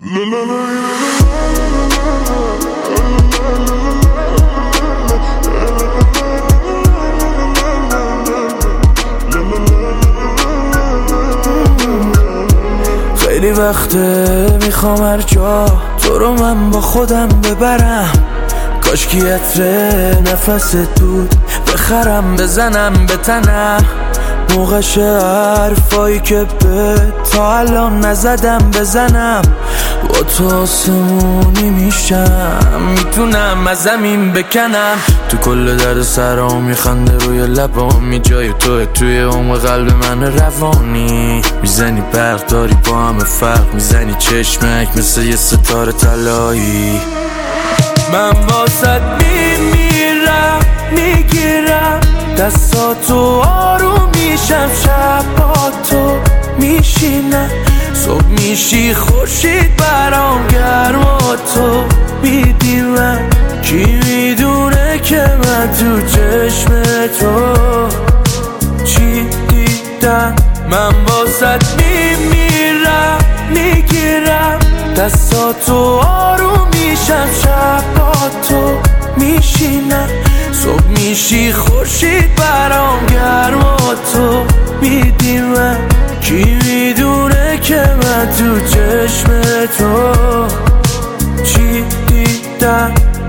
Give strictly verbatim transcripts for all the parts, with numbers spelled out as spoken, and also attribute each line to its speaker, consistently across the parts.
Speaker 1: خیلی وقته میخوام هر جا تو رو من با خودم ببرم، کاش کی عطر نفس دود بخرم بزنم به تنم، موقعش حرفایی که به تا الان نزدم بزنم، با تو آسمونی میشم میتونم از زمین بکنم، تو کل درد سرام میخنده روی لبامی، جای توه توی عمق قلب من روانی، میزنی برق داری با همه فرق، میزنی چشمک مثل یه ستاره طلایی، من واسط میمیرم میگیرم دستاتو آروم میشم، شب با تو میشینم، صبح میشی خورشید برام گرم و تو میدی من، کی میدونه که من تو چشم تو چی دیدم، من واسط میمیرم میگیرم دستاتو آروم میشم، شب با تو میشینم، صبح میشی خورشید برام گرم و تو میدی من، کی میدونه که من تو چشم تو چی دیدم.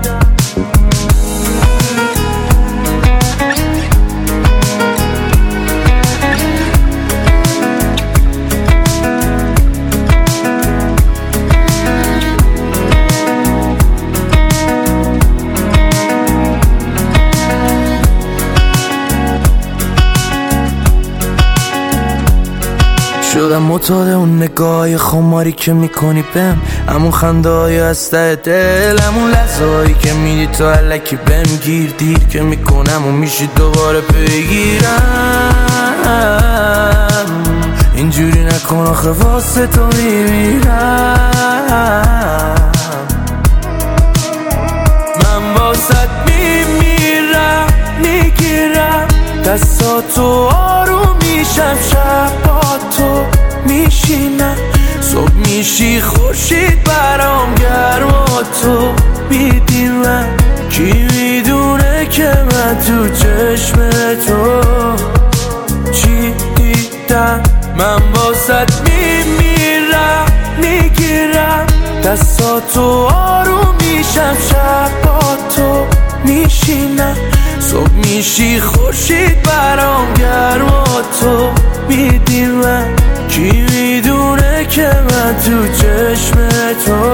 Speaker 1: شدم معتاد اون نگاه خماری که میکنی بهم، همون خنده های از ته دل، همون لحظه هایی که میدی تو الکی بهم گیر، دیر که میکنم و میشی دوباره بگیرم، اینجوری نکن آخه واسه تو میمیرم، من واسط میمیرم میگیرم دستاتو آروم میشم، شب با تو میشینم، صبح میشی خورشید برام گرم و تو میدی من، کی میدونه که من تو چشم تو چی دیدم، من واسط میمیرم میگیرم دستاتو آروم میشم، شب با تو میشینم، صبح میشی خورشید برام گرم و تو میدی من، کی میدونه که من تو چشم تو